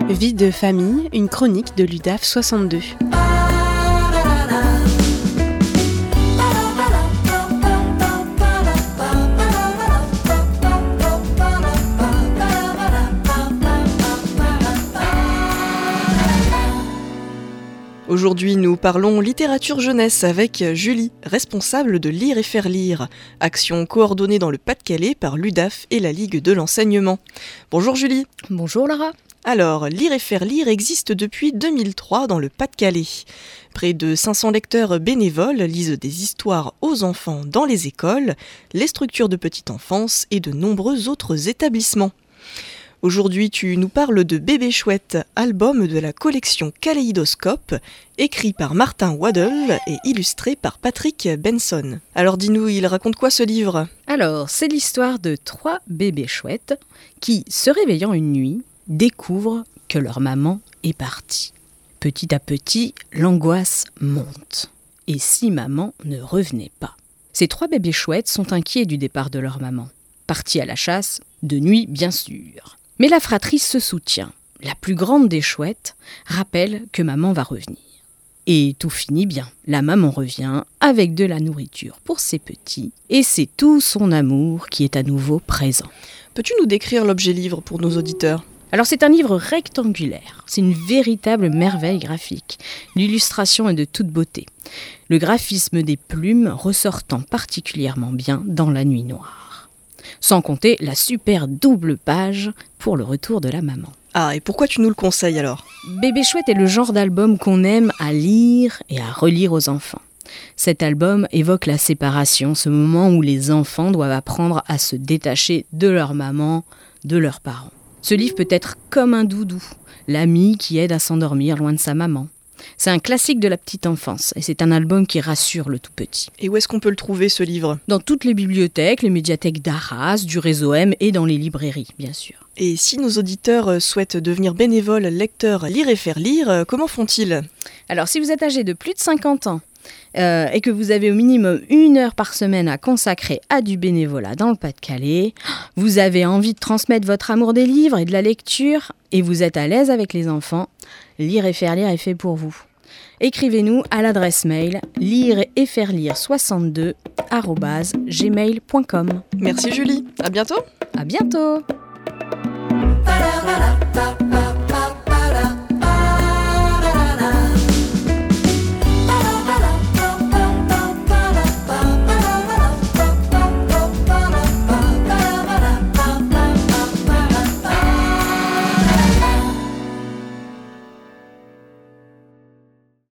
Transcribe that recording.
Vie de famille, une chronique de l'UDAF 62. Aujourd'hui, nous parlons littérature jeunesse avec Julie, responsable de Lire et faire lire, action coordonnée dans le Pas-de-Calais par l'UDAF et la Ligue de l'enseignement. Bonjour Julie. Bonjour Lara. Alors, Lire et faire lire existe depuis 2003 dans le Pas-de-Calais. Près de 500 lecteurs bénévoles lisent des histoires aux enfants dans les écoles, les structures de petite enfance et de nombreux autres établissements. Aujourd'hui, tu nous parles de Bébé Chouette, album de la collection Kaléidoscope, écrit par Martin Waddell et illustré par Patrick Benson. Alors dis-nous, il raconte quoi ce livre ? Alors, c'est l'histoire de 3 bébés chouettes qui, se réveillant une nuit, découvrent que leur maman est partie. Petit à petit, l'angoisse monte. Et si maman ne revenait pas ? Ces 3 bébés chouettes sont inquiets du départ de leur maman. Partis à la chasse, de nuit bien sûr. Mais la fratrie se soutient. La plus grande des chouettes rappelle que maman va revenir. Et tout finit bien. La maman revient avec de la nourriture pour ses petits. Et c'est tout son amour qui est à nouveau présent. Peux-tu nous décrire l'objet livre pour nos auditeurs ? Alors c'est un livre rectangulaire. C'est une véritable merveille graphique. L'illustration est de toute beauté. Le graphisme des plumes ressortant particulièrement bien dans la nuit noire. Sans compter la super double page pour le retour de la maman. Ah, et pourquoi tu nous le conseilles alors ? Bébé Chouette est le genre d'album qu'on aime à lire et à relire aux enfants. Cet album évoque la séparation, ce moment où les enfants doivent apprendre à se détacher de leur maman, de leurs parents. Ce livre peut être comme un doudou, l'ami qui aide à s'endormir loin de sa maman. C'est un classique de la petite enfance et c'est un album qui rassure le tout petit. Et où est-ce qu'on peut le trouver ce livre ? Dans toutes les bibliothèques, les médiathèques d'Arras, du réseau M et dans les librairies, bien sûr. Et si nos auditeurs souhaitent devenir bénévoles lecteurs Lire et faire lire, comment font-ils ? Alors si vous êtes âgé de plus de 50 ans et que vous avez au minimum 1 heure par semaine à consacrer à du bénévolat dans le Pas-de-Calais, vous avez envie de transmettre votre amour des livres et de la lecture et vous êtes à l'aise avec les enfants, Lire et faire lire est fait pour vous. Écrivez-nous à l'adresse mail lireetfairelire62@gmail.com. Merci Julie, à bientôt. À bientôt.